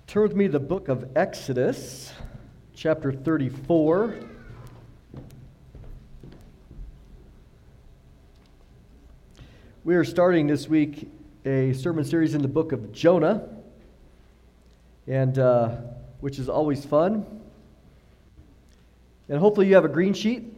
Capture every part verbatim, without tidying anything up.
Turn with me to the book of Exodus, chapter thirty-four. We are starting this week a sermon series in the book of Jonah, and uh, which is always fun. And hopefully you have a green sheet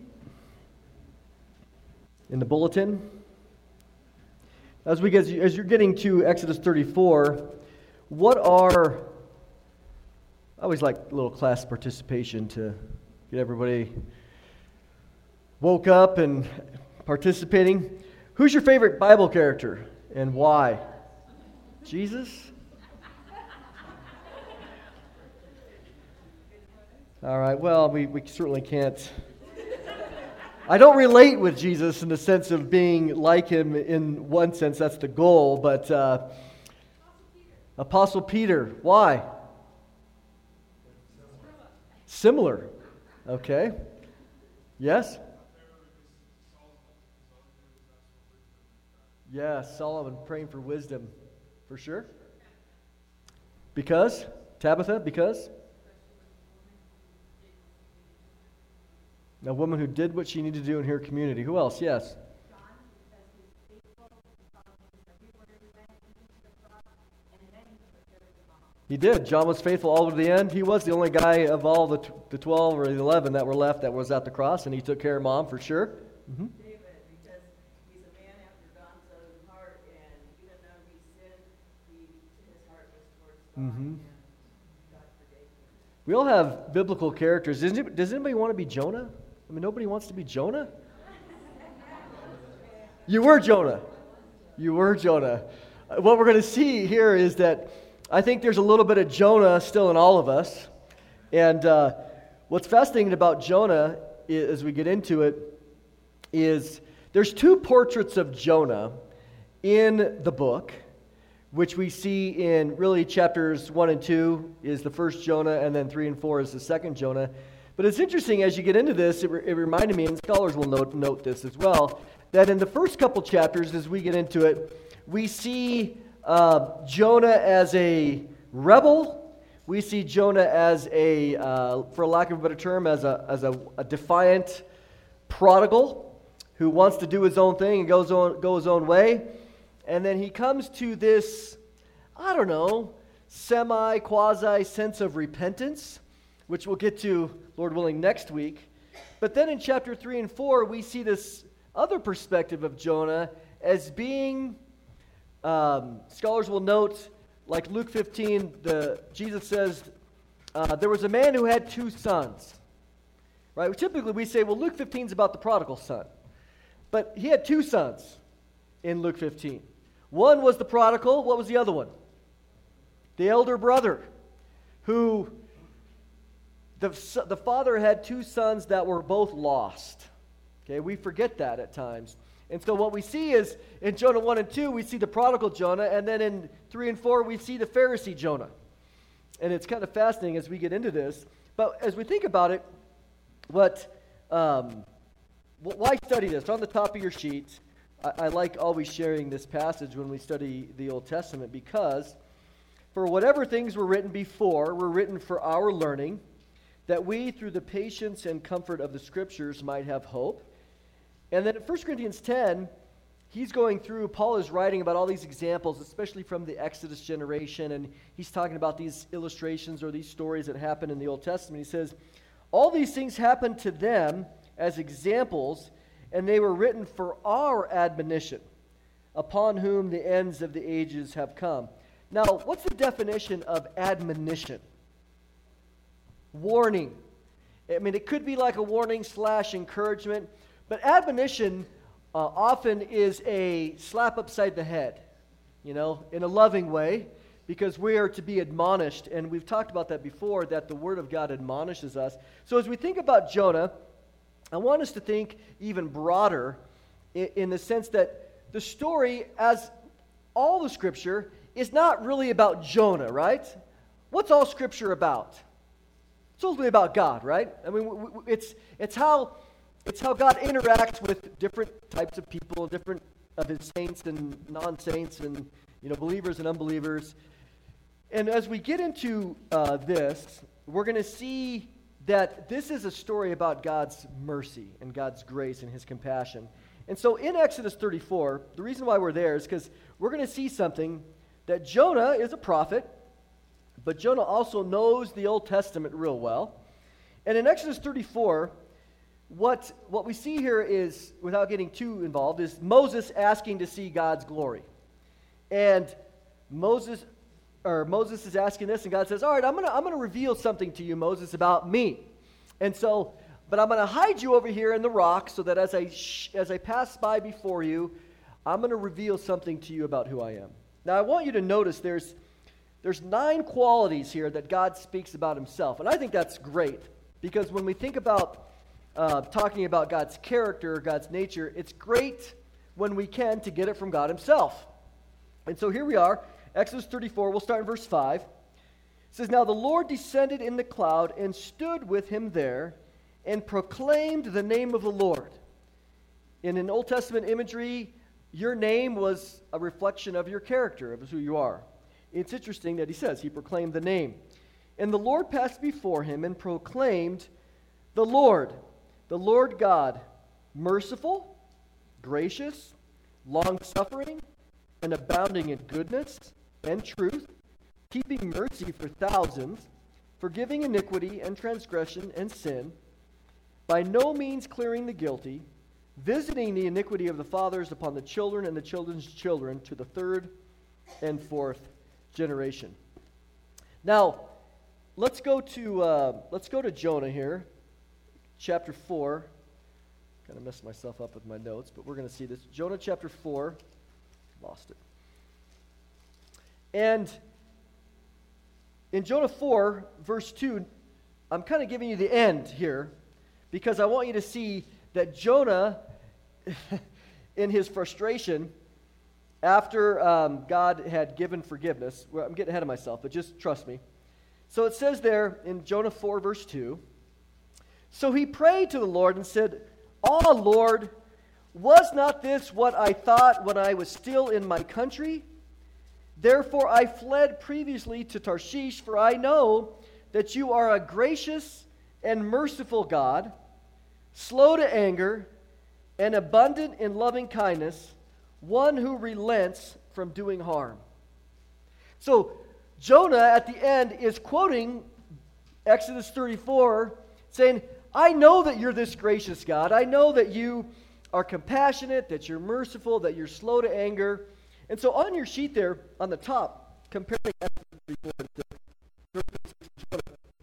in the bulletin. As we get, as you're getting to Exodus thirty-four, what are I always like a little class participation to get everybody woke up and participating. Who's your favorite Bible character and why? Jesus? All right, well, we, we certainly can't. I don't relate with Jesus in the sense of being like him in one sense, that's the goal, but uh, Apostle Peter, why? Similar. Okay. Yes? Yes, Solomon praying for wisdom. For sure. Because? Tabitha, because? A woman who did what she needed to do in her community. Who else? Yes. He did. John was faithful all to the end. He was the only guy of all the t- the twelve or the eleven that were left that was at the cross, and he took care of Mom for sure. Mm-hmm. David, because he's a man after God's own heart, and even though he sinned, he, his heart was towards God, Mm-hmm. and God forgave him. We all have biblical characters. Does anybody, does anybody want to be Jonah? I mean, nobody wants to be Jonah? You were Jonah. You were Jonah. Uh, What we're going to see here is that I think there's a little bit of Jonah still in all of us. And uh, what's fascinating about Jonah, is, as we get into it, is there's two portraits of Jonah in the book, which we see in really chapters one and two is the first Jonah, and then three and four is the second Jonah. But it's interesting as you get into this, it, re- it reminded me, and scholars will note, note this as well, that in the first couple chapters, as we get into it, we see uh, Jonah as a rebel. We see Jonah as a, uh, for lack of a better term, as a as a, a defiant prodigal who wants to do his own thing and goes on go his own way. And then he comes to this, I don't know, semi quasi sense of repentance, which we'll get to, Lord willing, next week. But then in chapter three and four, we see this other perspective of Jonah as being, um, scholars will note, like Luke fifteen, the Jesus says, uh, there was a man who had two sons. Right? Typically we say, well, Luke fifteen is about the prodigal son. But he had two sons in Luke fifteen. One was the prodigal. What was the other one? The elder brother, who the, the father had two sons that were both lost. Okay, we forget that at times. And so what we see is, in Jonah one and two, we see the prodigal Jonah, and then in three and four, we see the Pharisee Jonah. And it's kind of fascinating as we get into this. But as we think about it, what, um, why study this? On the top of your sheet, I, I like always sharing this passage when we study the Old Testament, because for whatever things were written before were written for our learning, that we, through the patience and comfort of the Scriptures, might have hope. And then in First Corinthians ten, he's going through, Paul is writing about all these examples, especially from the Exodus generation, and he's talking about these illustrations or these stories that happen in the Old Testament. He says, all these things happened to them as examples, and they were written for our admonition, upon whom the ends of the ages have come. Now, what's the definition of admonition? Warning. I mean, it could be like a warning slash encouragement, but admonition uh, often is a slap upside the head, you know, in a loving way, because we are to be admonished, and we've talked about that before, that the Word of God admonishes us. So as we think about Jonah, I want us to think even broader in, in the sense that the story, as all the Scripture, is not really about Jonah, right? What's all Scripture about? It's ultimately about God, right? I mean, w- w- it's it's how it's how God interacts with different types of people, different of His saints and non-saints, and you know, believers and unbelievers. And as we get into uh, this, we're going to see that this is a story about God's mercy and God's grace and his compassion. And so in Exodus thirty-four, the reason why we're there is because we're going to see something that Jonah is a prophet, but Jonah also knows the Old Testament real well. And in Exodus thirty-four, what, what we see here is, without getting too involved, is Moses asking to see God's glory. And Moses or Moses is asking this, and God says, all right, I'm going to I'm going to reveal something to you, Moses, about me. And so, but I'm going to hide you over here in the rock so that as I sh- as I pass by before you, I'm going to reveal something to you about who I am. Now, I want you to notice there's there's nine qualities here that God speaks about himself. And I think that's great, because when we think about uh, talking about God's character, God's nature, it's great when we can to get it from God himself. And so here we are, Exodus thirty-four, we'll start in verse five. It says, now the Lord descended in the cloud and stood with him there and proclaimed the name of the Lord. In an Old Testament imagery, your name was a reflection of your character, of who you are. It's interesting that he says he proclaimed the name. And the Lord passed before him and proclaimed, the Lord, the Lord God, merciful, gracious, long-suffering, and abounding in goodness and truth, keeping mercy for thousands, forgiving iniquity and transgression and sin, by no means clearing the guilty, visiting the iniquity of the fathers upon the children and the children's children to the third and fourth generation. Now, let's go to uh, let's go to Jonah here, chapter four. Kind of messed myself up with my notes, but we're going to see this. Jonah chapter four. Lost it. And in Jonah four, verse two, I'm kind of giving you the end here because I want you to see that Jonah, in his frustration, after um, God had given forgiveness, well, I'm getting ahead of myself, but just trust me. So it says there in Jonah four, verse two, so he prayed to the Lord and said, "Ah, Lord, was not this what I thought when I was still in my country? Therefore I fled previously to Tarshish, for I know that you are a gracious and merciful God, slow to anger, and abundant in loving kindness, one who relents from doing harm." So Jonah at the end is quoting Exodus thirty-four, saying, I know that you're this gracious God. I know that you are compassionate, that you're merciful, that you're slow to anger. And so on your sheet there, on the top, comparing Exodus thirty-four to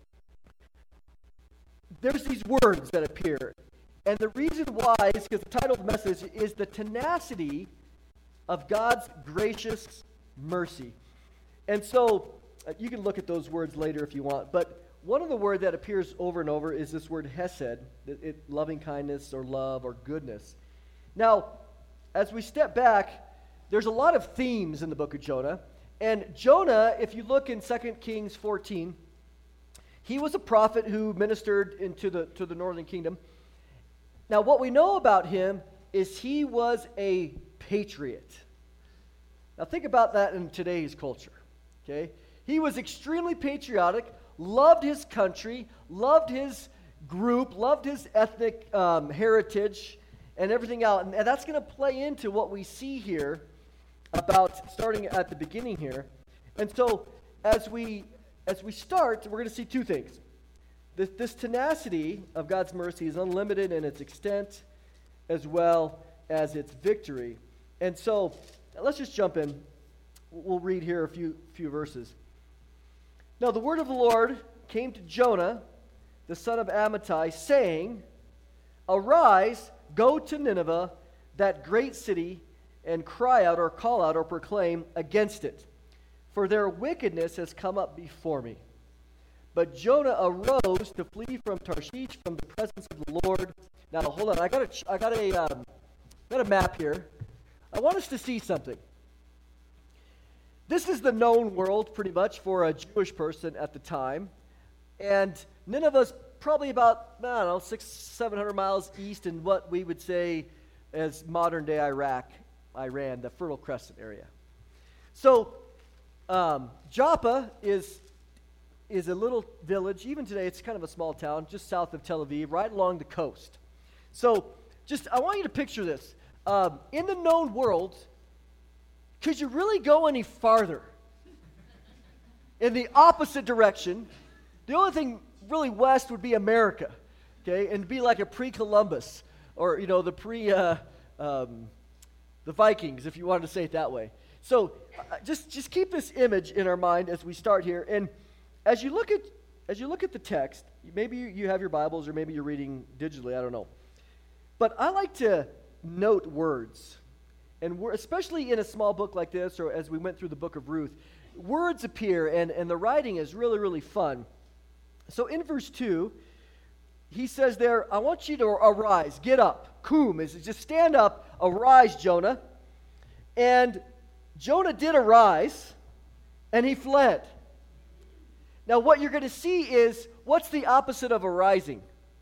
there's these words that appear. And the reason why is because the title of the message is the tenacity of God's gracious mercy. And so uh, you can look at those words later if you want, but one of the words that appears over and over is this word hesed, it, it, loving kindness or love or goodness. Now, as we step back, there's a lot of themes in the book of Jonah. And Jonah, if you look in Second Kings fourteen, he was a prophet who ministered into the, to the northern kingdom. Now, what we know about him is he was a patriot. Now, think about that in today's culture, okay? He was extremely patriotic, loved his country, loved his group, loved his ethnic um, heritage, and everything else. And, and that's going to play into what we see here about starting at the beginning here. And so, as we as we start, we're going to see two things. This, this tenacity of God's mercy is unlimited in its extent as well as its victory. And so, let's just jump in. We'll read here a few few verses. Now the word of the Lord came to Jonah, the son of Amittai, saying, "Arise, go to Nineveh, that great city, and cry out or call out or proclaim against it, for their wickedness has come up before me." But Jonah arose to flee from Tarshish from the presence of the Lord. Now hold on, I got a, I got a, um, got a map here. I want us to see something. This is the known world, pretty much, for a Jewish person at the time. And Nineveh's probably about, I don't know, six, seven hundred miles east in what we would say as modern-day Iraq, Iran, the Fertile Crescent area. So, Um, Joppa is, is a little village. Even today, it's kind of a small town just south of Tel Aviv, right along the coast. So just, I want you to picture this. Um, in the known world, could you really go any farther in the opposite direction? The only thing really west would be America, okay, and be like a pre-Columbus, or, you know, the pre, uh, um, the Vikings, if you wanted to say it that way. So uh, just just keep this image in our mind as we start here, and as you look at as you look at the text, maybe you, you have your Bibles, or maybe you're reading digitally, I don't know. But I like to note words, and we're, especially in a small book like this, or as we went through the book of Ruth, words appear, and, and the writing is really, really fun. So in verse two, he says there, I want you to arise, get up. Kum is just stand up, arise, Jonah. And Jonah did arise, and he fled. Now what you're going to see is, what's the opposite of arising?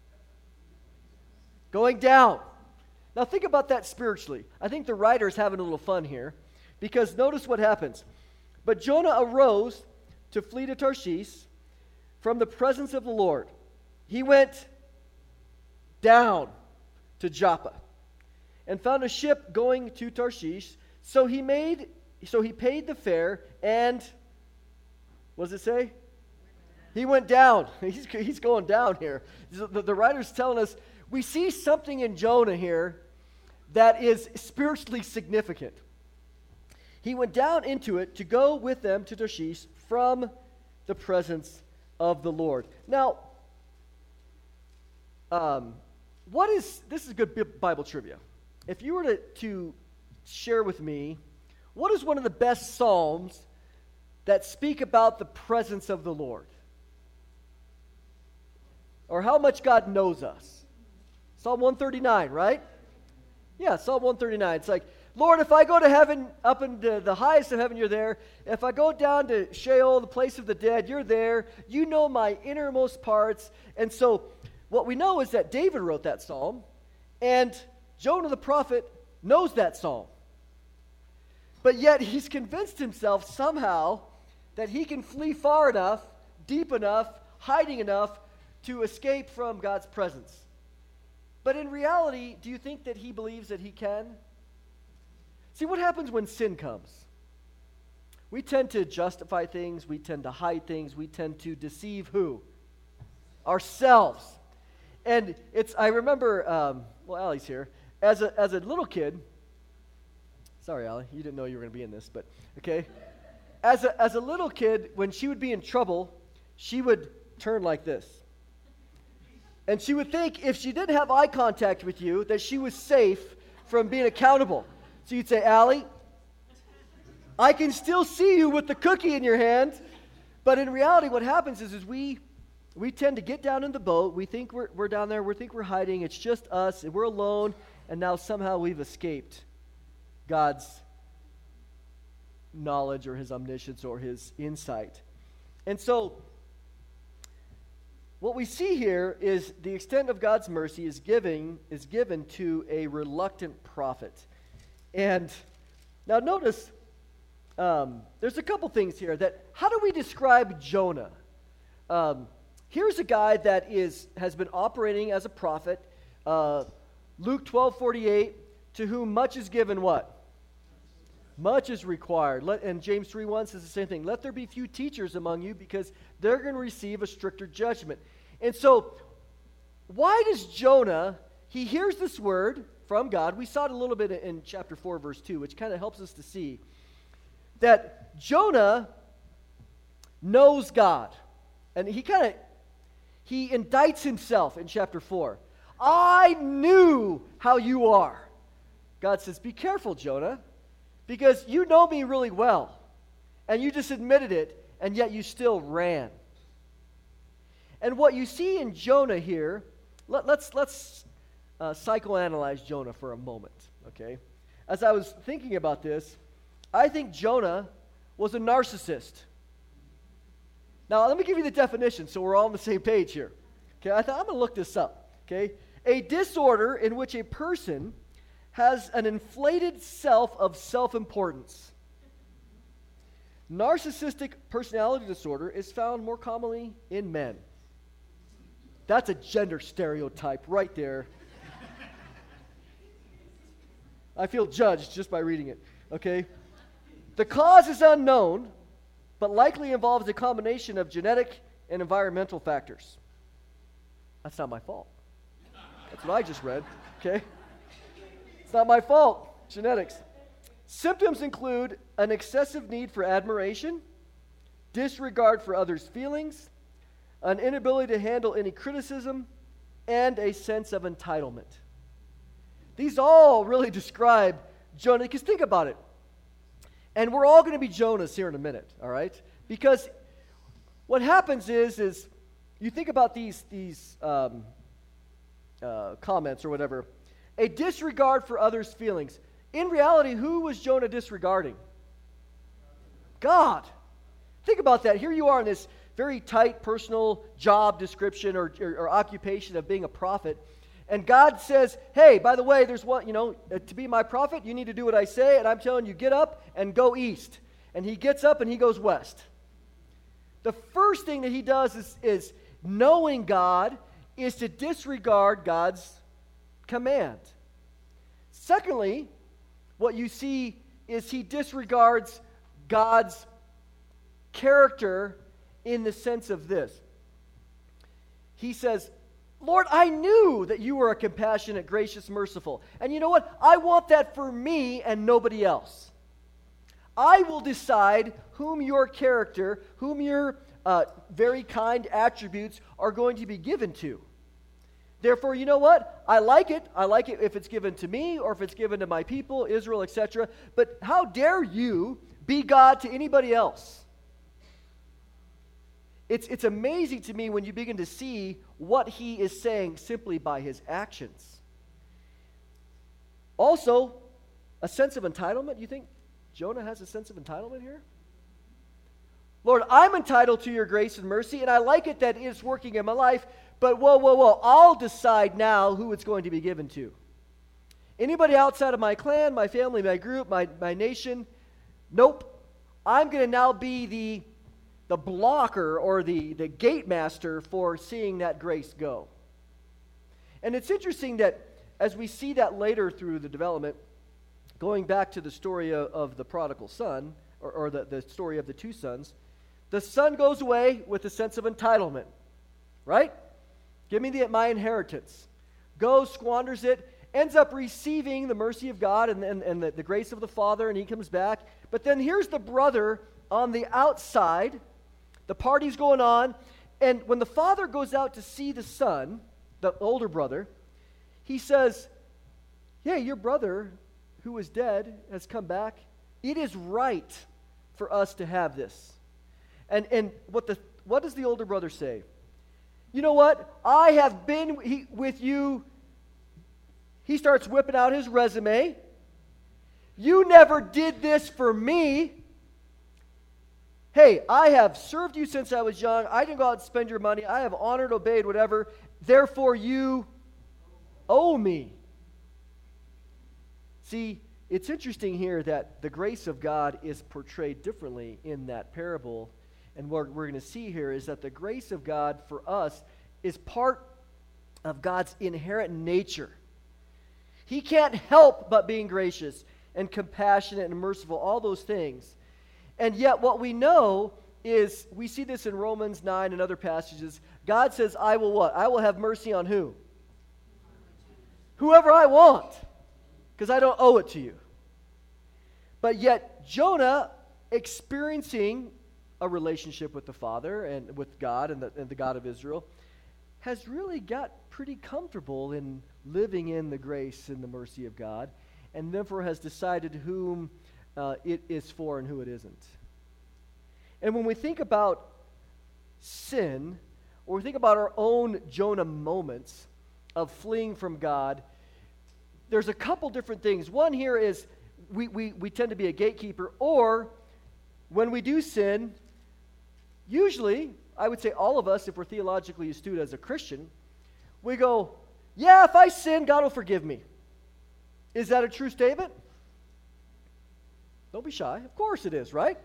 Going down. Now think about that spiritually. I think the writer's having a little fun here, because notice what happens. But Jonah arose to flee to Tarshish from the presence of the Lord. He went down to Joppa and found a ship going to Tarshish. So he made, so he paid the fare, and what does it say? He went down. He's, he's going down here. The, the writer's telling us we see something in Jonah here that is spiritually significant. He went down into it to go with them to Tarshish from the presence of the Lord. Now, um, what is, this is good Bible trivia. If you were to, to share with me, what is one of the best psalms that speak about the presence of the Lord? Or how much God knows us? Psalm one thirty-nine, right? Yeah, Psalm one thirty-nine. It's like, Lord, if I go to heaven, up into the highest of heaven, you're there. If I go down to Sheol, the place of the dead, you're there. You know my innermost parts. And so what we know is that David wrote that psalm, and Jonah the prophet knows that psalm. But yet he's convinced himself somehow that he can flee far enough, deep enough, hiding enough to escape from God's presence. But in reality, do you think that he believes that he can? See, what happens when sin comes? We tend to justify things, we tend to hide things, we tend to deceive who? Ourselves. And it's, I remember, um, well, Allie's here. As a, as a little kid, sorry, Allie, you didn't know you were going to be in this, but okay. As a, as a little kid, when she would be in trouble, she would turn like this. And she would think if she didn't have eye contact with you, that she was safe from being accountable. So you'd say, Allie, I can still see you with the cookie in your hand. But in reality, what happens is, is we we tend to get down in the boat. We think we're, we're down there. We think we're hiding. It's just us. And we're alone. And now somehow we've escaped God's knowledge or his omniscience or his insight. And so what we see here is the extent of God's mercy is giving is given to a reluctant prophet. And now notice, um, there's a couple things here that, how do we describe Jonah? Um, here's a guy that is has been operating as a prophet. Uh, Luke twelve forty-eight, to whom much is given what? Much is required. Let, and James three one says the same thing. Let there be few teachers among you, because they're going to receive a stricter judgment. And so, why does Jonah, he hears this word from God. We saw it a little bit in chapter four, verse two, which kind of helps us to see that Jonah knows God. And he kind of, he indicts himself in chapter four. I knew how you are. God says, be careful, Jonah, because you know me really well. And you just admitted it, and yet you still ran. And what you see in Jonah here, let, let's, let's uh, psychoanalyze Jonah for a moment, okay? As I was thinking about this, I think Jonah was a narcissist. Now, let me give you the definition so we're all on the same page here. Okay, I thought I'm going to look this up, okay? A disorder in which a person has an inflated self of self-importance. Narcissistic personality disorder is found more commonly in men. That's a gender stereotype right there. I feel judged just by reading it, okay? The cause is unknown, but likely involves a combination of genetic and environmental factors. That's not my fault. That's what I just read, okay? It's not my fault. Genetics. Symptoms include an excessive need for admiration, disregard for others' feelings, an inability to handle any criticism, and a sense of entitlement. These all really describe Jonah, because think about it. And we're all going to be Jonahs here in a minute, all right? Because what happens is, is you think about these, these um, uh, comments or whatever, a disregard for others' feelings. In reality, who was Jonah disregarding? God. Think about that. Here you are in this very tight personal job description or, or, or occupation of being a prophet. And God says, hey, by the way, there's one, you know, uh, to be my prophet, you need to do what I say. And I'm telling you, get up and go east. And he gets up and he goes west. The first thing that he does is, is knowing God is to disregard God's command. Secondly, what you see is he disregards God's character in the sense of this. He says, Lord, I knew that you were a compassionate, gracious, merciful. And you know what? I want that for me and nobody else. I will decide whom your character, whom your uh, very kind attributes are going to be given to. Therefore, you know what? I like it. I like it if it's given to me or if it's given to my people, Israel, et cetera. But how dare you be God to anybody else? It's, it's amazing to me when you begin to see what he is saying simply by his actions. Also, a sense of entitlement. You think Jonah has a sense of entitlement here? Lord, I'm entitled to your grace and mercy, and I like it that it's working in my life, but whoa, whoa, whoa, I'll decide now who it's going to be given to. Anybody outside of my clan, my family, my group, my, my nation, nope. I'm going to now be the, the blocker or the, the gate master for seeing that grace go. And it's interesting that as we see that later through the development, going back to the story of, of the prodigal son, or, or the, the story of the two sons, the son goes away with a sense of entitlement, right? Give me the, my inheritance. Goes, squanders it, ends up receiving the mercy of God and, and, and the, the grace of the Father, and he comes back. But then here's the brother on the outside. The party's going on, and when the father goes out to see the son, the older brother, he says, hey, your brother who was dead has come back. It is right for us to have this. And and what the what does the older brother say? You know what? I have been he, with you. He starts whipping out his resume. You never did this for me. Hey, I have served you since I was young. I didn't go out and spend your money. I have honored, obeyed, whatever. Therefore, you owe me. See, it's interesting here that the grace of God is portrayed differently in that parable. And what we're going to see here is that the grace of God for us is part of God's inherent nature. He can't help but being gracious and compassionate and merciful, all those things. And yet what we know is, we see this in Romans nine and other passages, God says, I will what? I will have mercy on who? Whoever I want, because I don't owe it to you. But yet Jonah, experiencing a relationship with the Father and with God and the, and the God of Israel, has really got pretty comfortable in living in the grace and the mercy of God, and therefore has decided whom uh, it is for and who it isn't. And when we think about sin, or we think about our own Jonah moments of fleeing from God, there's a couple different things. One here is we, we, we tend to be a gatekeeper, or when we do sin, usually, I would say all of us, if we're theologically astute as a Christian, we go, yeah, if I sin, God will forgive me. Is that a true statement? Don't be shy. Of course it is, right?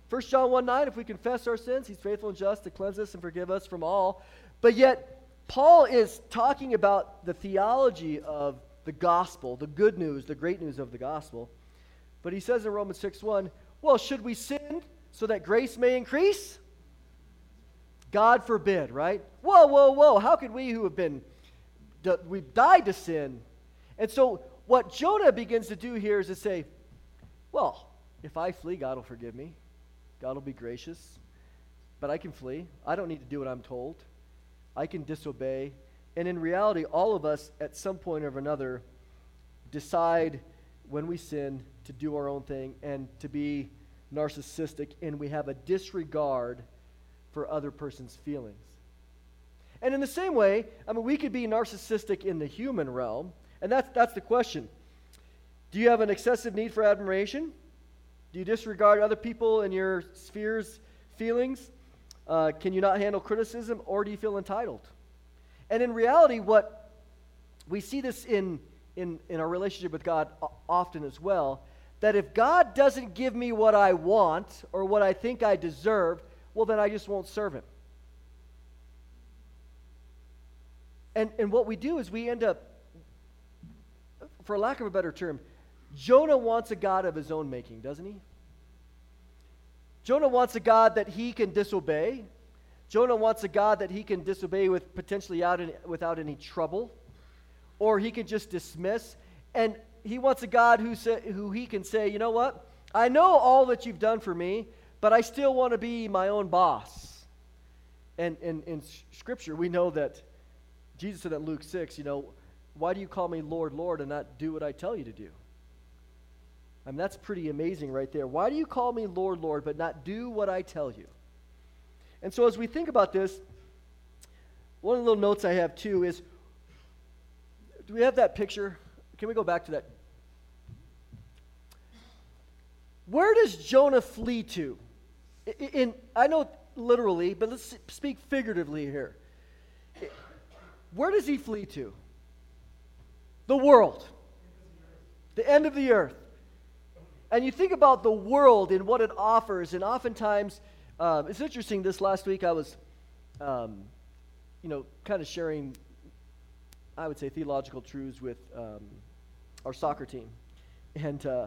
First John one nine, if we confess our sins, he's faithful and just to cleanse us and forgive us from all. But yet, Paul is talking about the theology of the gospel, the good news, the great news of the gospel. But he says in Romans six one, well, should we sin so that grace may increase? God forbid, right? Whoa, whoa, whoa. How could we who have been, we've died to sin? And so what Jonah begins to do here is to say, well, if I flee, God will forgive me. God will be gracious. But I can flee. I don't need to do what I'm told. I can disobey. And in reality, all of us at some point or another decide when we sin to do our own thing and to be narcissistic, and we have a disregard for other person's feelings. And in the same way, I mean, we could be narcissistic in the human realm, and that's that's the question. Do you have an excessive need for admiration? Do you disregard other people in your sphere's feelings? Uh, can you not handle criticism, or do you feel entitled? And in reality, what we see this in, in, in our relationship with God often as well, that if God doesn't give me what I want or what I think I deserve, well, then I just won't serve him. And, and what we do is we end up, for lack of a better term, Jonah wants a God of his own making, doesn't he? Jonah wants a God that he can disobey. Jonah wants a God that he can disobey with potentially out in, without any trouble, or he can just dismiss. And he wants a God who say, who he can say, you know what? I know all that you've done for me, but I still want to be my own boss. And in Scripture, we know that Jesus said in Luke six, you know, why do you call me Lord, Lord, and not do what I tell you to do? I mean, that's pretty amazing right there. Why do you call me Lord, Lord, but not do what I tell you? And so as we think about this, one of the little notes I have too is, do we have that picture? Can we go back to that? Where does Jonah flee to? In, in I know literally, but let's speak figuratively here. Where does he flee to? The world. The end of the earth. And you think about the world and what it offers, and oftentimes, um, it's interesting, this last week I was, um, you know, kind of sharing, I would say, theological truths with um, our soccer team. And uh,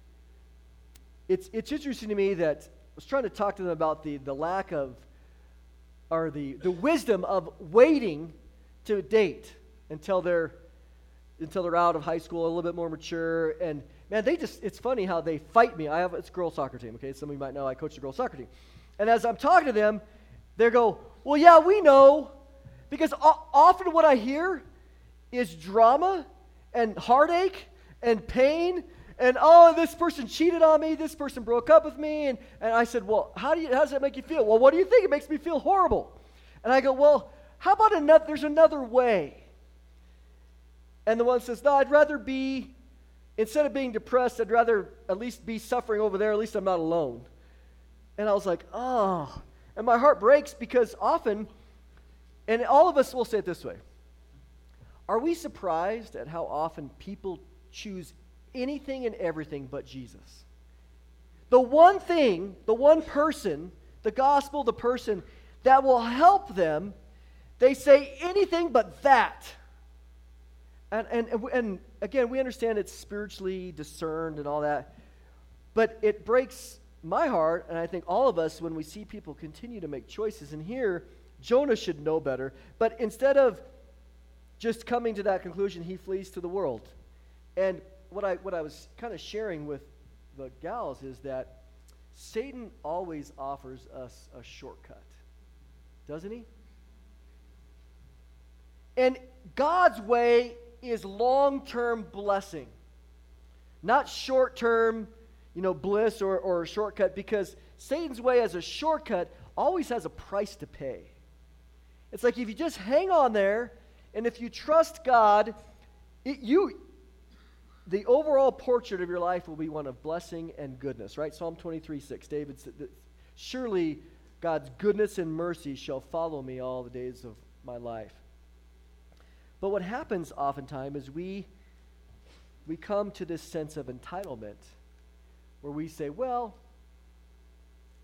it's it's interesting to me that I was trying to talk to them about the, the lack of, or the, the wisdom of waiting to date until they're until they're out of high school, a little bit more mature. And man, they just, it's funny how they fight me. I have, it's a girls soccer team, okay? Some of you might know I coach the girls soccer team. And as I'm talking to them, they go, well, yeah, we know. Because o- often what I hear is drama and heartache and pain and, oh, this person cheated on me, this person broke up with me. And, and I said, well, how do you, how does that make you feel? Well, what do you think? It makes me feel horrible. And I go, well, how about another, there's another way. And the one says, no, I'd rather be, instead of being depressed, I'd rather at least be suffering over there. At least I'm not alone. And I was like, oh. And my heart breaks because often, and all of us will say it this way, are we surprised at how often people choose anything and everything but Jesus? The one thing, the one person, the gospel, the person that will help them, they say anything but that. And, and, and again, we understand it's spiritually discerned and all that, but it breaks my heart, and I think all of us, when we see people continue to make choices. And here, Jonah should know better, but instead of just coming to that conclusion, he flees to the world. And what I what I was kind of sharing with the gals is that Satan always offers us a shortcut, doesn't he? And God's way is long-term blessing, not short-term, you know, bliss or, or a shortcut, because Satan's way as a shortcut always has a price to pay. It's like if you just hang on there, and if you trust God, it, you, the overall portrait of your life will be one of blessing and goodness, right? Psalm twenty-three six, David said, surely God's goodness and mercy shall follow me all the days of my life. But what happens oftentimes is we we come to this sense of entitlement where we say, well,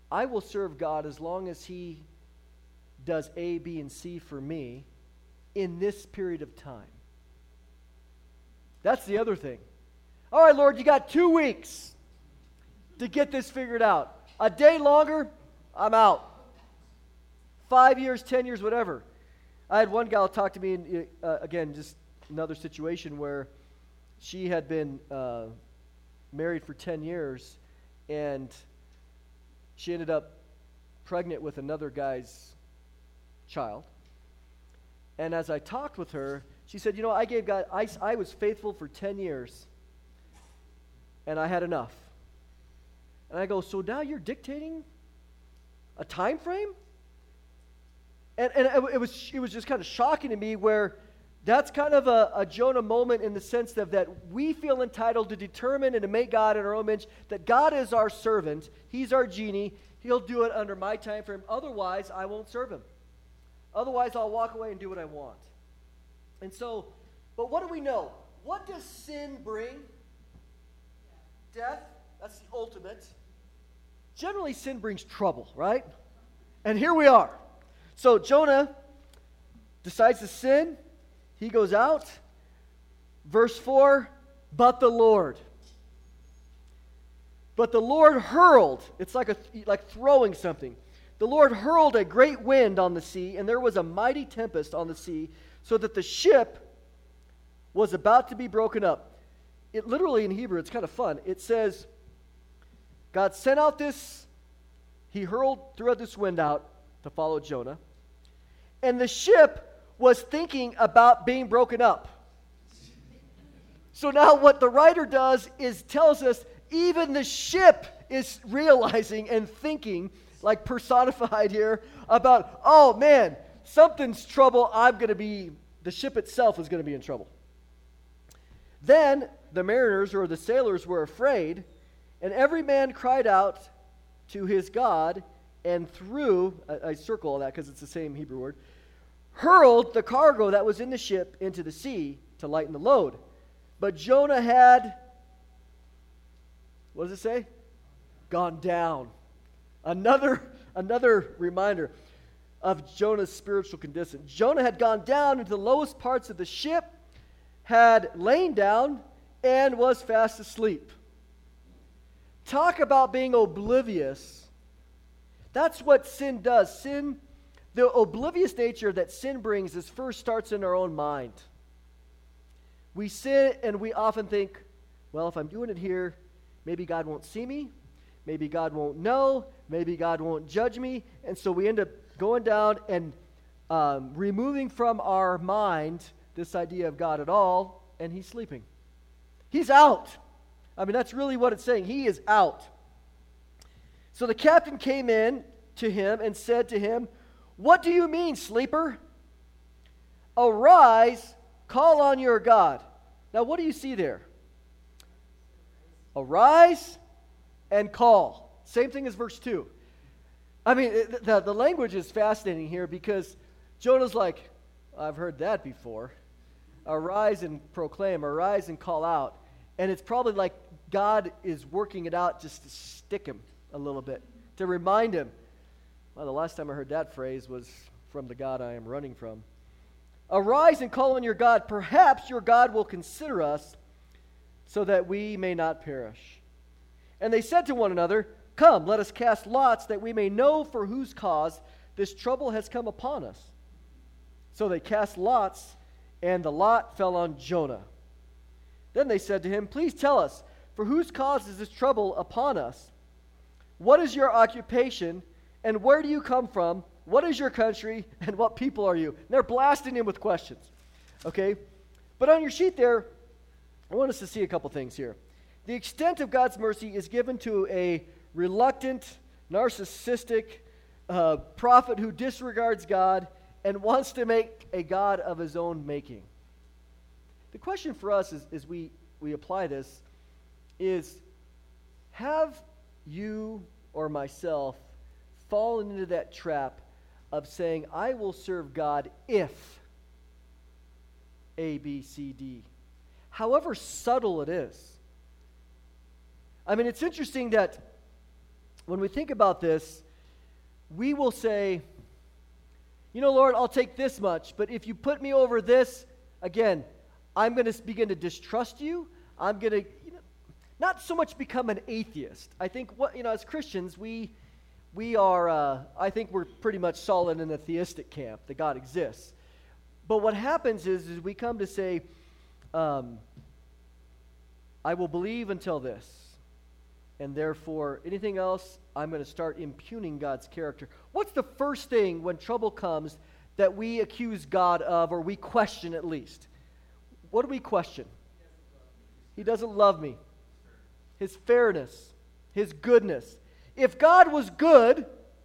I will serve God as long as he does A, B, and C for me in this period of time. That's the other thing. All right, Lord, you got two weeks to get this figured out. A day longer, I'm out. Five years, ten years, whatever. I had one gal talk to me, in, uh, again, just another situation where she had been uh, married for ten years, and she ended up pregnant with another guy's child. And as I talked with her, she said, you know, I gave God, I, I was faithful for ten years, and I had enough. And I go, so now you're dictating a time frame? And, and it, it was it was just kind of shocking to me where that's kind of a, a Jonah moment in the sense of that we feel entitled to determine and to make God in our own image, that God is our servant, he's our genie, he'll do it under my time frame, otherwise I won't serve him. Otherwise I'll walk away and do what I want. And so, but what do we know? What does sin bring? Death, that's the ultimate. Generally sin brings trouble, right? And here we are. So Jonah decides to sin. He goes out. Verse four, but the Lord. But the Lord hurled, it's like a like throwing something. The Lord hurled a great wind on the sea, and there was a mighty tempest on the sea, so that the ship was about to be broken up. It literally in Hebrew, it's kind of fun. It says, God sent out this, he hurled, threw out this wind out to follow Jonah, and the ship was thinking about being broken up. So now what the writer does is tells us even the ship is realizing and thinking, like personified here, about, oh man, something's trouble, I'm going to be, the ship itself is going to be in trouble. Then the mariners or the sailors were afraid, and every man cried out to his God and threw, I, I circle all that because it's the same Hebrew word, hurled the cargo that was in the ship into the sea to lighten the load. But Jonah had, what does it say? Gone down. Another, another reminder of Jonah's spiritual condition. Jonah had gone down into the lowest parts of the ship, had lain down, and was fast asleep. Talk about being oblivious. That's what sin does. Sin, the oblivious nature that sin brings is first starts in our own mind. We sin and we often think, well, if I'm doing it here, maybe God won't see me, maybe God won't know, maybe God won't judge me, and so we end up going down and um, removing from our mind this idea of God at all, and he's sleeping. He's out. I mean, that's really what it's saying. He is out. So the captain came in to him and said to him, what do you mean, sleeper? Arise, call on your God. Now, what do you see there? Arise and call. Same thing as verse two. I mean, the, the language is fascinating here because Jonah's like, I've heard that before. Arise and proclaim, arise and call out. And it's probably like God is working it out just to stick him a little bit, to remind him. Well, the last time I heard that phrase was from the God I am running from. Arise and call on your God. Perhaps your God will consider us so that we may not perish. And they said to one another, come, let us cast lots that we may know for whose cause this trouble has come upon us. So they cast lots, and the lot fell on Jonah. Then they said to him, please tell us, for whose cause is this trouble upon us? What is your occupation, and where do you come from? What is your country, and what people are you? And they're blasting him with questions. Okay? But on your sheet there, I want us to see a couple things here. The extent of God's mercy is given to a reluctant, narcissistic uh, prophet who disregards God and wants to make a God of his own making. The question for us is, as we, we apply this is, have you or myself fallen into that trap of saying, I will serve God if A, B, C, D, however subtle it is? I mean, it's interesting that when we think about this, we will say, you know, Lord, I'll take this much, but if you put me over this, again, I'm going to begin to distrust you. I'm going to, you know, not so much become an atheist. I think, what you know, as Christians, we we are, uh, I think we're pretty much solid in the theistic camp, that God exists. But what happens is, is we come to say, um, I will believe until this. And therefore, anything else, I'm going to start impugning God's character. What's the first thing when trouble comes that we accuse God of, or we question at least? What do we question? He doesn't love me. His fairness, His goodness. If God was good,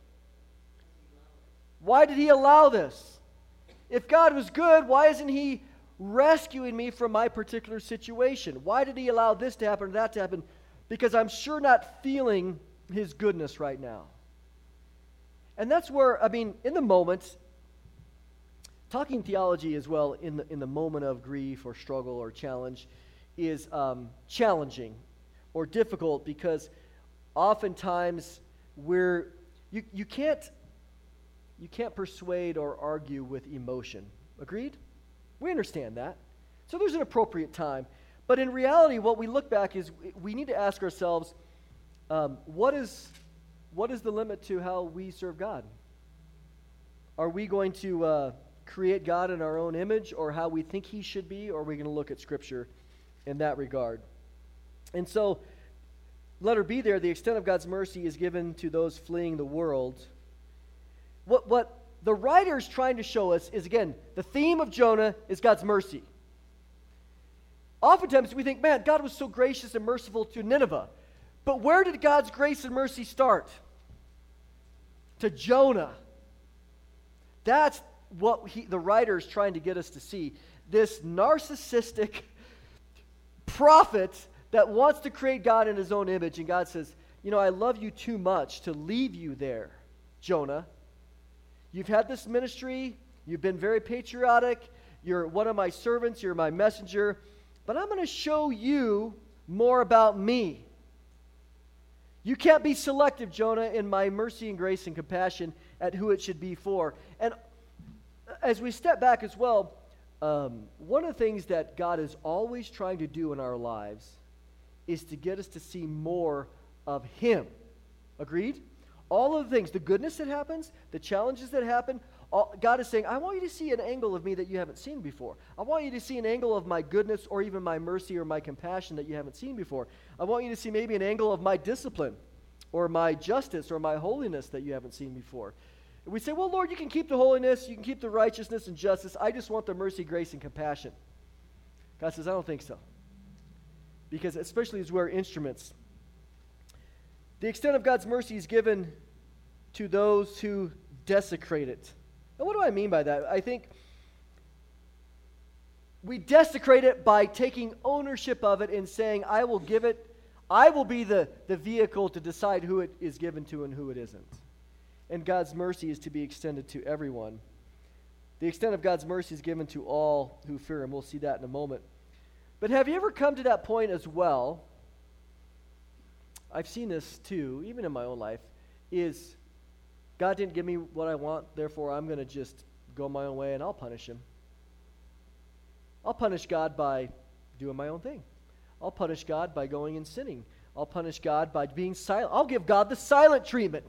why did He allow this? If God was good, why isn't He rescuing me from my particular situation? Why did He allow this to happen or that to happen? Because I'm sure not feeling His goodness right now. And that's where, I mean, in the moment, talking theology as well in the, in the moment of grief or struggle or challenge is um, challenging or difficult, because oftentimes we're, you, you can't, you can't persuade or argue with emotion. Agreed? We understand that. So there's an appropriate time. But in reality, what we look back is we need to ask ourselves, um, what is what is the limit to how we serve God? Are we going to uh, create God in our own image, or how we think He should be, or are we going to look at Scripture in that regard? And so, let her be there, the extent of God's mercy is given to those fleeing the world. What, what the writer is trying to show us is, again, the theme of Jonah is God's mercy. Oftentimes we think, man, God was so gracious and merciful to Nineveh. But where did God's grace and mercy start? To Jonah. That's what he, the writer is trying to get us to see. This narcissistic prophet that wants to create God in his own image. And God says, you know, I love you too much to leave you there, Jonah. You've had this ministry. You've been very patriotic. You're one of my servants. You're my messenger. But I'm going to show you more about me. You can't be selective, Jonah, in my mercy and grace and compassion at who it should be for. And as we step back as well, um, one of the things that God is always trying to do in our lives is to get us to see more of Him. Agreed? All of the things, the goodness that happens, the challenges that happen, all, God is saying, I want you to see an angle of me that you haven't seen before. I want you to see an angle of my goodness, or even my mercy or my compassion that you haven't seen before. I want you to see maybe an angle of my discipline or my justice or my holiness that you haven't seen before. And we say, well, Lord, you can keep the holiness, you can keep the righteousness and justice. I just want the mercy, grace, and compassion. God says, I don't think so. Because especially as we're instruments, the extent of God's mercy is given to those who desecrate it. And what do I mean by that? I think we desecrate it by taking ownership of it and saying, I will give it, I will be the, the vehicle to decide who it is given to and who it isn't. And God's mercy is to be extended to everyone. The extent of God's mercy is given to all who fear Him. We'll see that in a moment. But have you ever come to that point as well? I've seen this too, even in my own life, is God didn't give me what I want, therefore I'm going to just go my own way and I'll punish Him. I'll punish God by doing my own thing. I'll punish God by going and sinning. I'll punish God by being silent. I'll give God the silent treatment.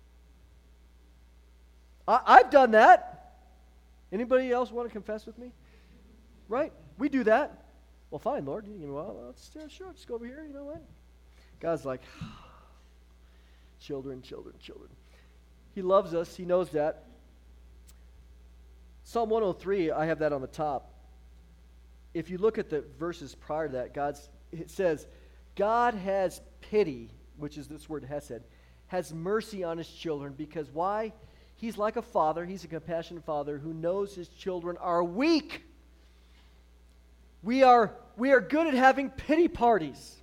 I, I've done that. Anybody else want to confess with me? Right? We do that. Well, fine, Lord. You know, well, let's, yeah, sure, just go over here. You know what? God's like, children, children, children. He loves us. He knows that. Psalm one oh three, I have that on the top. If you look at the verses prior to that, God's, it says, God has pity, which is this word hesed, has mercy on His children, because why? He's like a father. He's a compassionate father who knows His children are weak. We are, we are good at having pity parties.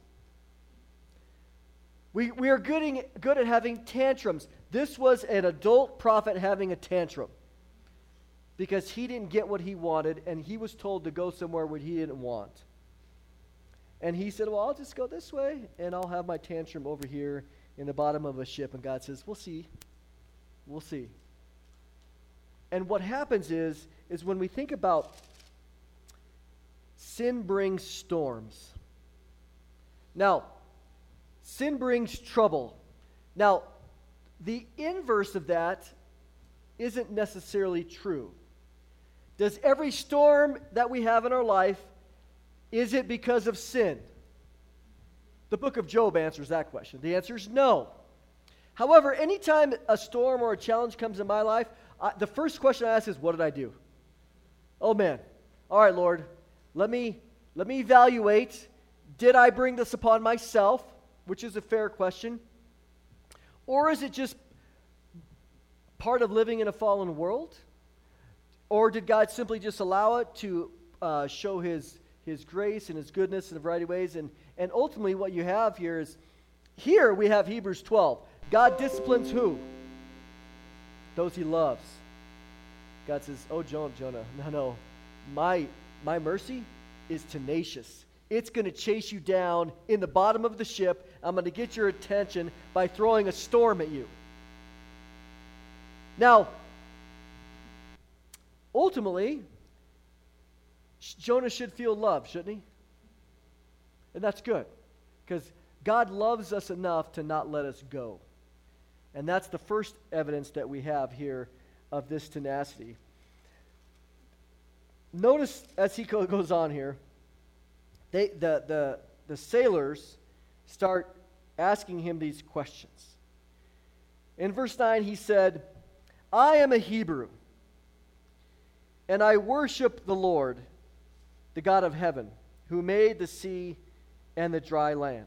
We, we are good, in, good at having tantrums. This was an adult prophet having a tantrum because he didn't get what he wanted, and he was told to go somewhere where he didn't want. And he said, well, I'll just go this way, and I'll have my tantrum over here, in the bottom of a ship, and God says, we'll see. We'll see. And what happens is, is when we think about sin brings storms. Now, sin brings trouble. Now, the inverse of that isn't necessarily true. Does every storm that we have in our life, is it because of sin? The book of Job answers that question. The answer is no. However, anytime a storm or a challenge comes in my life, I, the first question I ask is, what did I do? Oh man, all right, Lord, let me, let me evaluate. Did I bring this upon myself? Which is a fair question. Or is it just part of living in a fallen world? Or did God simply just allow it to uh, show his, his grace and his goodness in a variety of ways? And, and ultimately what you have here is, here we have Hebrews twelve. God disciplines who? Those he loves. God says, oh, Jonah, Jonah, no, no. My, my mercy is tenacious. It's going to chase you down in the bottom of the ship. I'm going to get your attention by throwing a storm at you. Now, ultimately, Jonah should feel love, shouldn't he? And that's good, because God loves us enough to not let us go. And that's the first evidence that we have here of this tenacity. Notice as he goes on here, they, the, the, the sailors start asking him these questions. In verse nine, he said, I am a Hebrew, and I worship the Lord, the God of heaven, who made the sea and the dry land.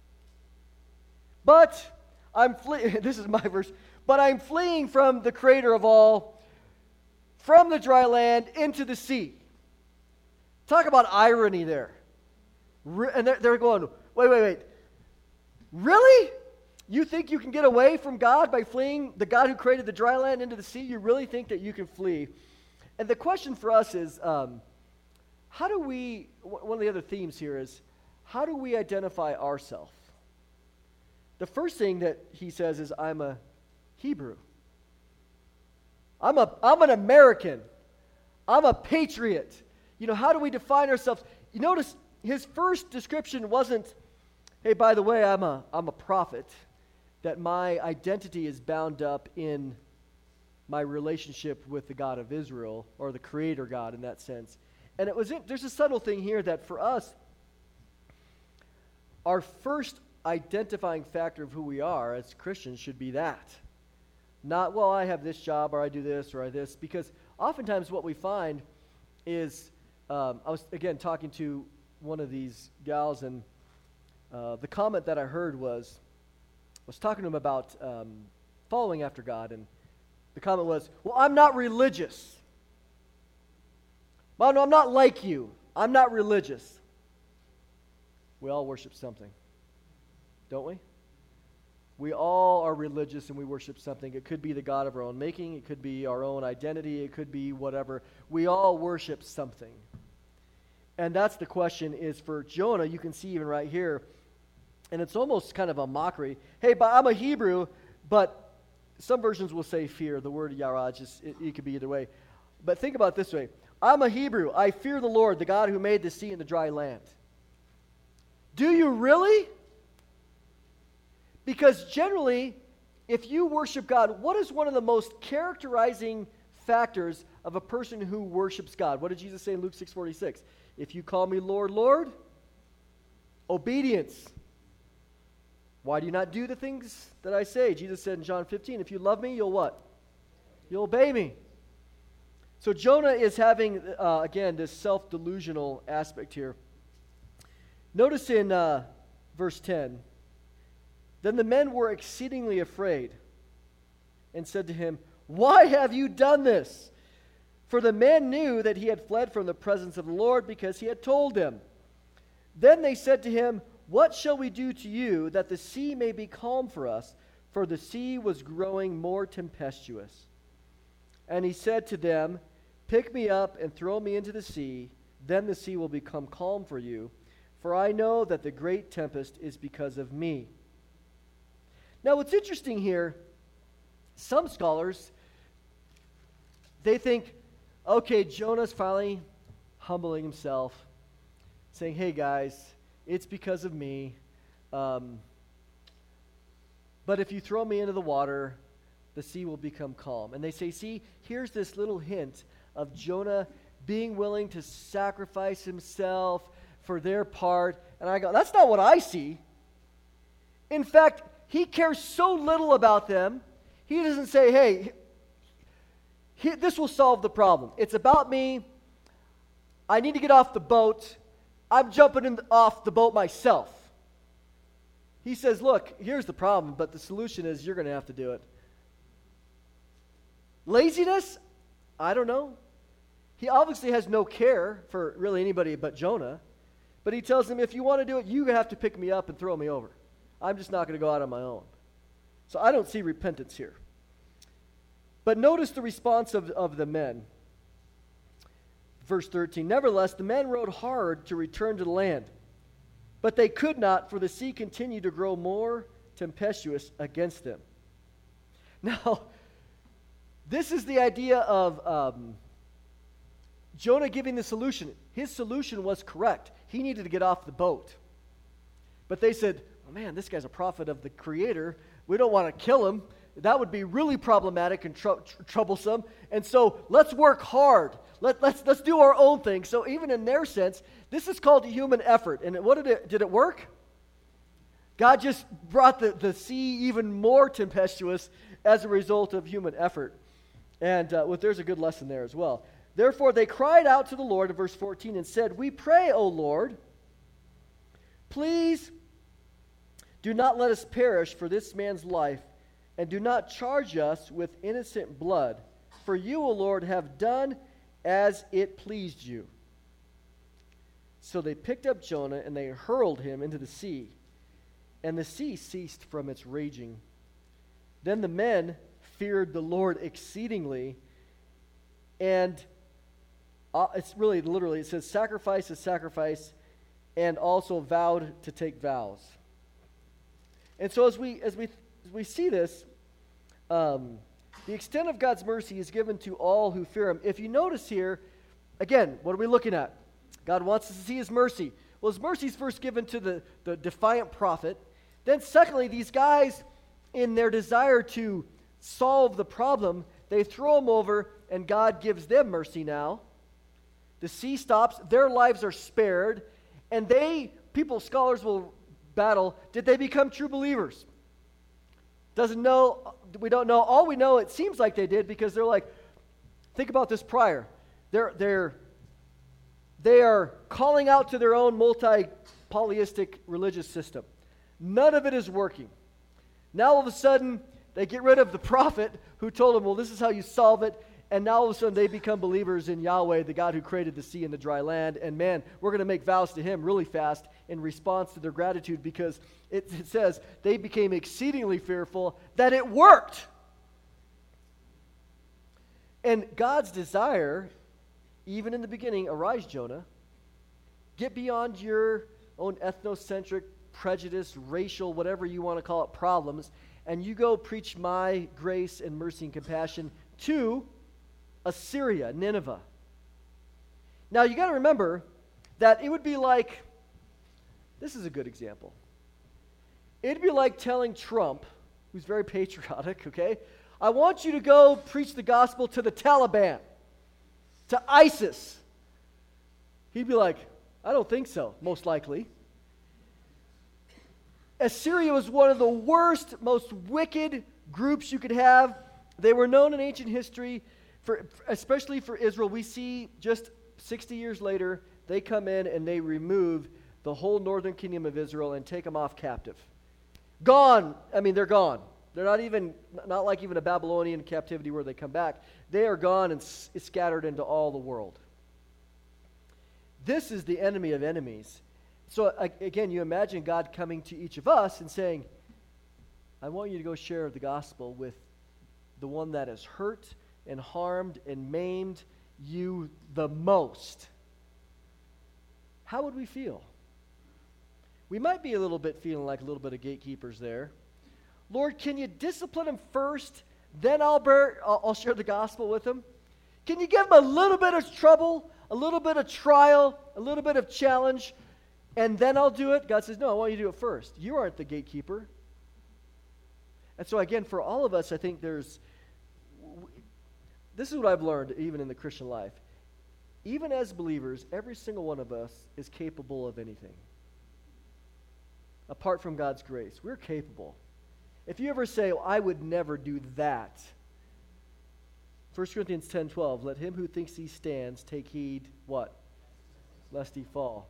But I'm fleeing, this is my verse, but I'm fleeing from the creator of all, from the dry land into the sea. Talk about irony there. Re- and they're, they're going, wait, wait, wait. Really? You think you can get away from God by fleeing the God who created the dry land into the sea? You really think that you can flee? And the question for us is, um, how do we, one of the other themes here is, how do we identify ourselves? The first thing that he says is, I'm a Hebrew. I'm a, I'm an American. I'm a patriot. You know, how do we define ourselves? You notice his first description wasn't, hey, by the way, I'm a, I'm a prophet, that my identity is bound up in my relationship with the God of Israel, or the Creator God in that sense. And it was in, there's a subtle thing here that for us, our first identifying factor of who we are as Christians should be that. Not, well, I have this job, or I do this, or I this. Because oftentimes what we find is, um, I was, again, talking to one of these gals, and uh, the comment that I heard was, I was talking to him about um, following after God, and the comment was, well, I'm not religious. Well, no, I'm not like you. I'm not religious. We all worship something, don't we? We all are religious and we worship something. It could be the God of our own making. It could be our own identity. It could be whatever. We all worship something. And that's the question is for Jonah. You can see even right here, and it's almost kind of a mockery. Hey, but I'm a Hebrew, but some versions will say fear. The word yara, just it, it could be either way. But think about it this way. I'm a Hebrew. I fear the Lord, the God who made the sea and the dry land. Do you really? Because generally, if you worship God, what is one of the most characterizing factors of a person who worships God? What did Jesus say in Luke six forty-six? If you call me Lord, Lord, obedience. Why do you not do the things that I say? Jesus said in John fifteen, if you love me, you'll what? You'll obey me. So Jonah is having, uh, again, this self-delusional aspect here. Notice in uh, verse ten, then the men were exceedingly afraid and said to him, why have you done this? For the men knew that he had fled from the presence of the Lord because he had told them. Then they said to him, what shall we do to you that the sea may be calm for us? For the sea was growing more tempestuous. And he said to them, pick me up and throw me into the sea, then the sea will become calm for you. For I know that the great tempest is because of me. Now, what's interesting here, some scholars, they think, okay, Jonah's finally humbling himself, saying, hey, guys, it's because of me. Um, but if you throw me into the water, the sea will become calm. And they say, see, here's this little hint of Jonah being willing to sacrifice himself for their part. And I go, that's not what I see. In fact, he cares so little about them. He doesn't say, hey, he, this will solve the problem. It's about me. I need to get off the boat. I'm jumping in the, off the boat myself. He says, look, here's the problem, but the solution is you're going to have to do it. Laziness? I don't know. He obviously has no care for really anybody but Jonah. But he tells him, if you want to do it, you have to pick me up and throw me over. I'm just not going to go out on my own. So I don't see repentance here. But notice the response of, of the men. Verse thirteen, nevertheless, the men rowed hard to return to the land. But they could not, for the sea continued to grow more tempestuous against them. Now, this is the idea of um, Jonah giving the solution. His solution was correct. He needed to get off the boat. But they said, oh man, this guy's a prophet of the Creator. We don't want to kill him. That would be really problematic and tr- tr- troublesome. And so let's work hard. Let, let's, let's do our own thing. So even in their sense, this is called human effort. And what did it, did it work? God just brought the, the sea even more tempestuous as a result of human effort. And uh, well, there's a good lesson there as well. Therefore they cried out to the Lord in verse fourteen and said, we pray, O Lord, please do not let us perish for this man's life, and do not charge us with innocent blood. For you, O Lord, have done as it pleased you. So they picked up Jonah, and they hurled him into the sea, and the sea ceased from its raging. Then the men feared the Lord exceedingly, and uh, it's really, literally, it says sacrifice is sacrifice, and also vowed to take vows. And so as we as we as we see this, um, the extent of God's mercy is given to all who fear Him. If you notice here, again, what are we looking at? God wants us to see His mercy. Well, His mercy is first given to the, the defiant prophet. Then secondly, these guys, in their desire to solve the problem, they throw him over, and God gives them mercy now. The sea stops, their lives are spared, and they, people, scholars will battle, did they become true believers? Doesn't know, we don't know. All we know, it seems like they did, because they're like, think about this prior. They're, they're, they are calling out to their own multi-polyistic religious system. None of it is working. Now all of a sudden, they get rid of the prophet who told them, well, this is how you solve it. And now all of a sudden they become believers in Yahweh, the God who created the sea and the dry land. And man, we're going to make vows to Him really fast in response to their gratitude, because it, it says they became exceedingly fearful that it worked. And God's desire, even in the beginning, arise, Jonah. Get beyond your own ethnocentric, prejudice, racial, whatever you want to call it, problems, and you go preach my grace and mercy and compassion to Assyria, Nineveh. Now, you got to remember that it would be like, this is a good example. It'd be like telling Trump, who's very patriotic, okay, I want you to go preach the gospel to the Taliban, to ISIS. He'd be like, I don't think so, most likely. Assyria was one of the worst, most wicked groups you could have. They were known in ancient history, for, especially for Israel. We see just sixty years later, they come in and they remove the whole northern kingdom of Israel and take them off captive. Gone. I mean, they're gone. They're not even, not like even a Babylonian captivity where they come back. They are gone and s- scattered into all the world. This is the enemy of enemies. So again, you imagine God coming to each of us and saying, I want you to go share the gospel with the one that has hurt and harmed and maimed you the most. How would we feel? We might be a little bit feeling like a little bit of gatekeepers there. Lord, can you discipline him first? Then I'll, bear, I'll, I'll share the gospel with him. Can you give him a little bit of trouble, a little bit of trial, a little bit of challenge, and then I'll do it? God says, no, I want you to do it first. You aren't the gatekeeper. And so again, for all of us, I think there's, this is what I've learned even in the Christian life. Even as believers, every single one of us is capable of anything. Apart from God's grace, we're capable. If you ever say, well, I would never do that, First Corinthians ten twelve, let him who thinks he stands take heed, what? Lest he fall.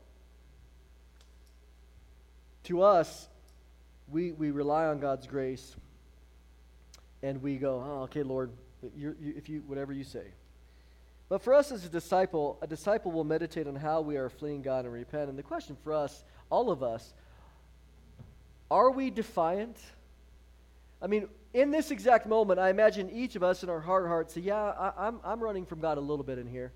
To us, we, we rely on God's grace, and we go, oh, okay, Lord, you're, you, if you whatever you say. But for us as a disciple, a disciple will meditate on how we are fleeing God and repent. And the question for us, all of us, are we defiant? I mean, in this exact moment, I imagine each of us in our heart heart say, yeah, I, I'm, I'm running from God a little bit in here.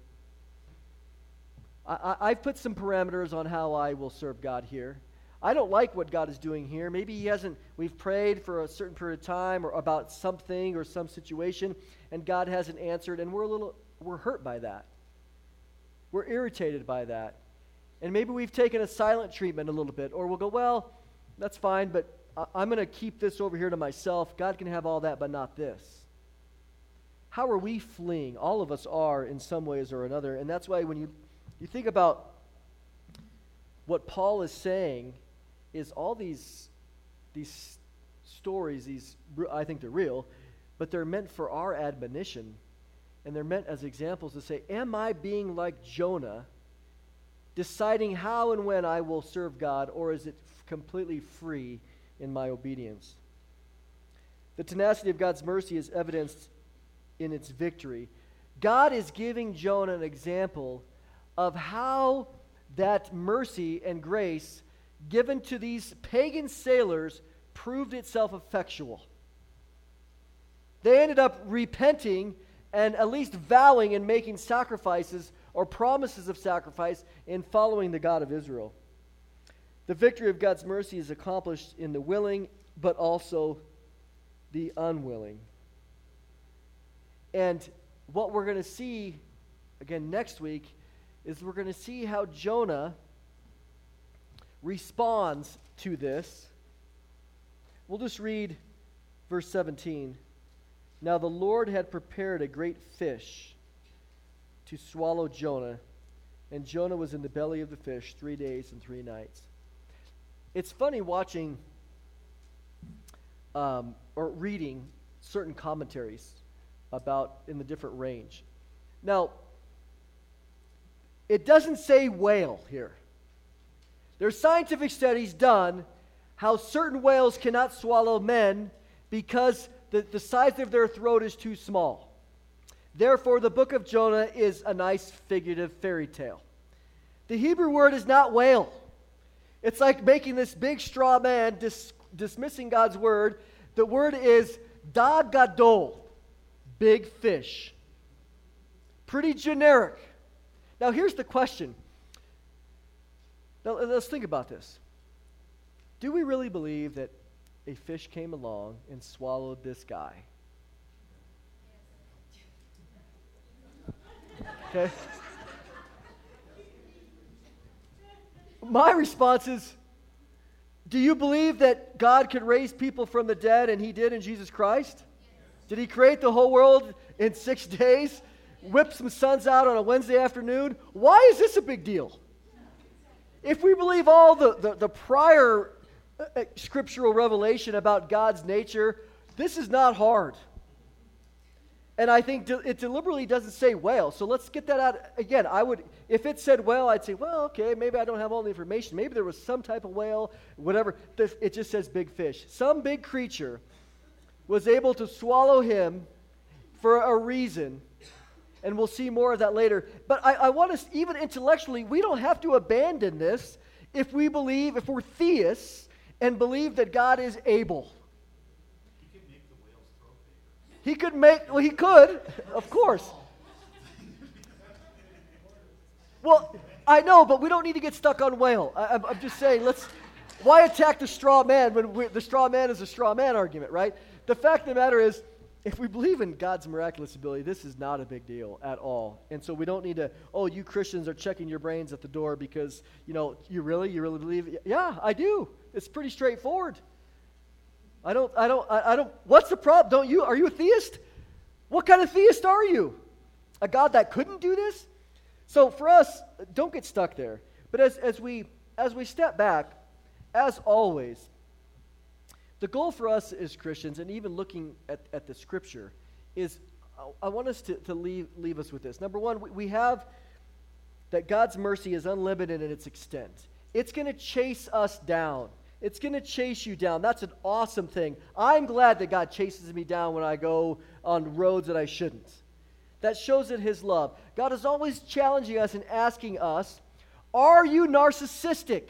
I, I, I've put some parameters on how I will serve God here. I don't like what God is doing here. Maybe he hasn't, we've prayed for a certain period of time or about something or some situation, and God hasn't answered, and we're a little, we're hurt by that. We're irritated by that. And maybe we've taken a silent treatment a little bit, or we'll go, well, that's fine, but I, I'm going to keep this over here to myself. God can have all that, but not this. How are we fleeing? All of us are in some ways or another, and that's why when you, you think about what Paul is saying is all these, these stories, these I think they're real, but they're meant for our admonition, and they're meant as examples to say, am I being like Jonah, deciding how and when I will serve God, or is it f- completely free in my obedience? The tenacity of God's mercy is evidenced in its victory. God is giving Jonah an example of how that mercy and grace given to these pagan sailors proved itself effectual. They ended up repenting and at least vowing and making sacrifices or promises of sacrifice in following the God of Israel. The victory of God's mercy is accomplished in the willing, but also the unwilling. And what we're going to see, again, next week, is we're going to see how Jonah responds to this. We'll just read verse seventeen. Now the Lord had prepared a great fish to swallow Jonah, and Jonah was in the belly of the fish three days and three nights. It's funny watching um, or reading certain commentaries about in the different range. Now, it doesn't say whale here. There's scientific studies done how certain whales cannot swallow men because the, the size of their throat is too small. Therefore, the book of Jonah is a nice figurative fairy tale. The Hebrew word is not whale. It's like making this big straw man, dis, dismissing God's word. The word is da gadol, big fish. Pretty generic. Now, here's the question. Now, let's think about this. Do we really believe that a fish came along and swallowed this guy? Okay? My response is, do you believe that God could raise people from the dead, and he did in Jesus Christ? Did he create the whole world in six days? Whip some suns out on a Wednesday afternoon? Why is this a big deal? If we believe all the, the, the prior uh, scriptural revelation about God's nature, this is not hard. And I think de- it deliberately doesn't say whale. So let's get that out. Again, I would, if it said whale, I'd say, well, okay, maybe I don't have all the information. Maybe there was some type of whale, whatever. It just says big fish. Some big creature was able to swallow him for a reason. And we'll see more of that later. But I, I want us, even intellectually, we don't have to abandon this if we believe, if we're theists, and believe that God is able. He could make the whale's throat bigger. He could make, well, he could, of course. Well, I know, but we don't need to get stuck on whale. I, I'm, I'm just saying, let's, Why attack the straw man when we, the straw man is a straw man argument, right? The fact of the matter is, if we believe in God's miraculous ability, this is not a big deal at all. And so we don't need to, oh, you Christians are checking your brains at the door because, you know, you really, you really believe it? Yeah, I do. It's pretty straightforward. I don't, I don't, I, I don't, what's the problem? Don't you, are you a theist? What kind of theist are you? A God that couldn't do this? So for us, don't get stuck there. But as, as we, as we step back, as always, the goal for us as Christians, and even looking at, at the Scripture, is I, I want us to, to leave, leave us with this. Number one, we, we have that God's mercy is unlimited in its extent. It's going to chase us down. It's going to chase you down. That's an awesome thing. I'm glad that God chases me down when I go on roads that I shouldn't. That shows it His love. God is always challenging us and asking us, are you narcissistic?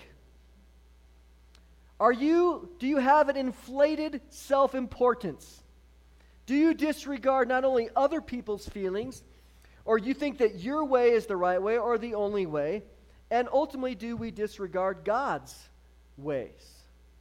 Are you, do you have an inflated self-importance? Do you disregard not only other people's feelings, or you think that your way is the right way or the only way, and ultimately do we disregard God's ways?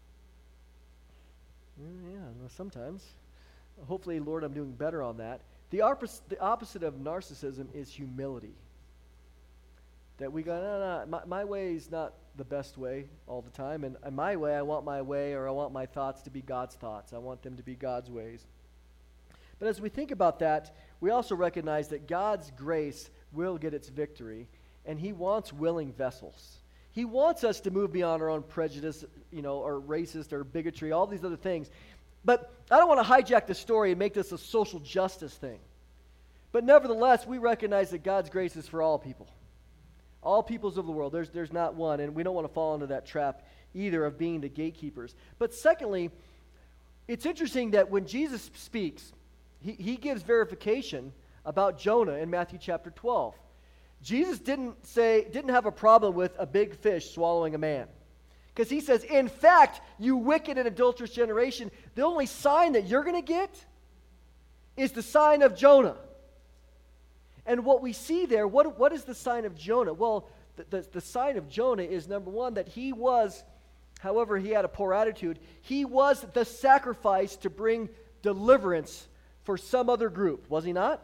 Mm, yeah, well, sometimes. Hopefully, Lord, I'm doing better on that. The opposite, the opposite of narcissism is humility. That we go, no, no, my, my way is not the best way all the time. And, and my way, I want my way, or I want my thoughts to be God's thoughts. I want them to be God's ways. But as we think about that, we also recognize that God's grace will get its victory, and He wants willing vessels. He wants us to move beyond our own prejudice, you know, or racist or bigotry, all these other things. But I don't want to hijack the story and make this a social justice thing. But nevertheless, we recognize that God's grace is for all people. All peoples of the world. There's, there's not one, and we don't want to fall into that trap either of being the gatekeepers. But secondly, it's interesting that when Jesus speaks, he, he gives verification about Jonah in Matthew chapter twelve. Jesus didn't say, didn't have a problem with a big fish swallowing a man. Because He says, in fact, you wicked and adulterous generation, the only sign that you're going to get is the sign of Jonah. And what we see there, what, what is the sign of Jonah? Well, the, the, the sign of Jonah is, number one, that he was, however he had a poor attitude, he was the sacrifice to bring deliverance for some other group, was he not?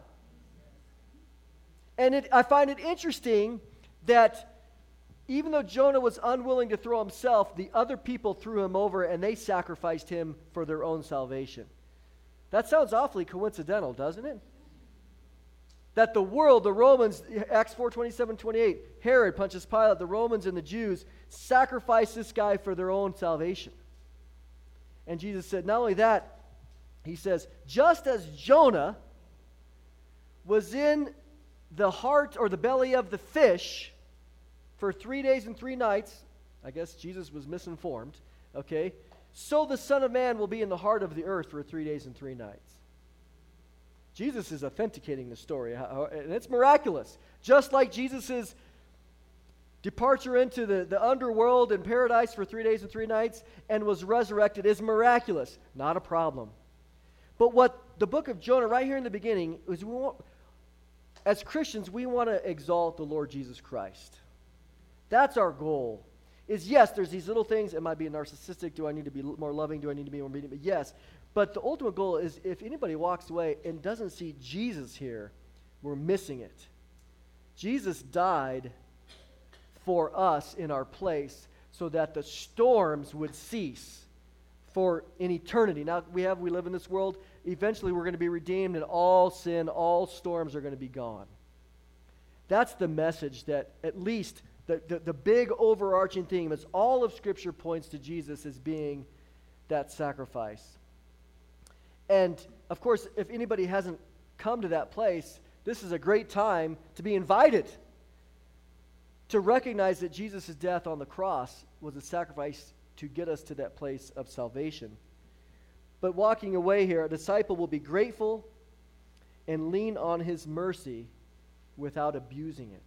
And it, I find it interesting that even though Jonah was unwilling to throw himself, the other people threw him over and they sacrificed him for their own salvation. That sounds awfully coincidental, doesn't it? That the world, the Romans, Acts four, twenty-seven, twenty-eight, Herod, Pontius Pilate, the Romans and the Jews sacrificed this guy for their own salvation. And Jesus said, not only that, He says, just as Jonah was in the heart or the belly of the fish for three days and three nights, I guess Jesus was misinformed, okay, so the Son of Man will be in the heart of the earth for three days and three nights. Jesus is authenticating the story, and it's miraculous. Just like Jesus' departure into the, the underworld and paradise for three days and three nights and was resurrected is miraculous. Not a problem. But what the book of Jonah, right here in the beginning, is we want, as Christians, we want to exalt the Lord Jesus Christ. That's our goal. Is yes, there's these little things. Am I being narcissistic? Do I need to be more loving? Do I need to be more obedient? But yes. But the ultimate goal is if anybody walks away and doesn't see Jesus here, we're missing it. Jesus died for us in our place so that the storms would cease for an eternity. Now, we have we live in this world. Eventually, we're going to be redeemed, and all sin, all storms are going to be gone. That's the message that at least the, the, the big overarching theme is all of Scripture points to Jesus as being that sacrifice. And, of course, if anybody hasn't come to that place, this is a great time to be invited to recognize that Jesus' death on the cross was a sacrifice to get us to that place of salvation. But walking away here, a disciple will be grateful and lean on His mercy without abusing it.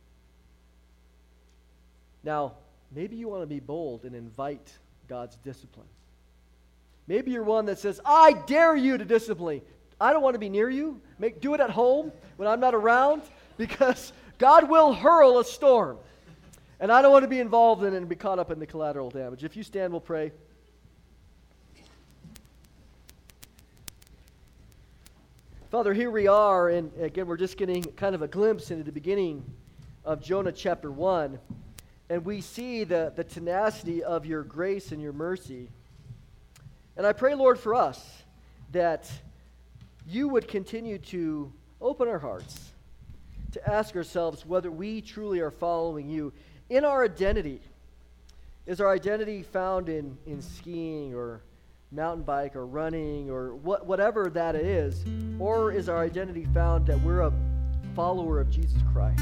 Now, maybe you want to be bold and invite God's discipline. Maybe you're one that says, I dare you to discipline. I don't want to be near you. Make, do it at home when I'm not around, because God will hurl a storm. And I don't want to be involved in it and be caught up in the collateral damage. If you stand, we'll pray. Father, here we are, and again, we're just getting kind of a glimpse into the beginning of Jonah chapter one, and we see the, the tenacity of your grace and your mercy. And I pray, Lord, for us, that you would continue to open our hearts, to ask ourselves whether we truly are following you in our identity. Is our identity found in, in skiing or mountain bike or running or what, whatever that is, or is our identity found that we're a follower of Jesus Christ?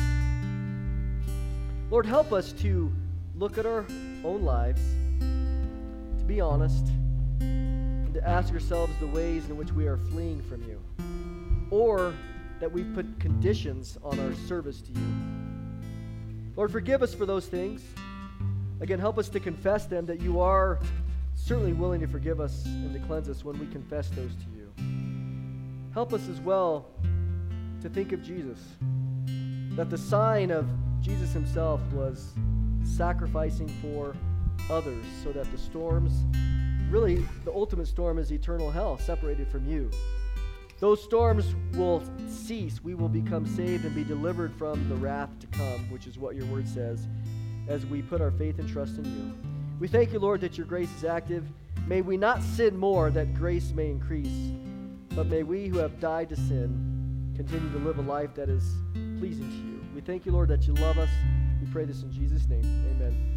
Lord, help us to look at our own lives, to be honest, and to ask ourselves the ways in which we are fleeing from you, or that we've put conditions on our service to you. Lord, forgive us for those things. Again, help us to confess them, that you are certainly willing to forgive us and to cleanse us when we confess those to you. Help us as well to think of Jesus, that the sign of Jesus himself was sacrificing for others so that the storms, really the ultimate storm is eternal hell, separated from you. Those storms will cease. We will become saved and be delivered from the wrath to come, which is what your word says, as we put our faith and trust in you. We thank you, Lord, that your grace is active. May we not sin more, that grace may increase, but may we who have died to sin continue to live a life that is pleasing to you. We thank you, Lord, that you love us. We pray this in Jesus' name. Amen.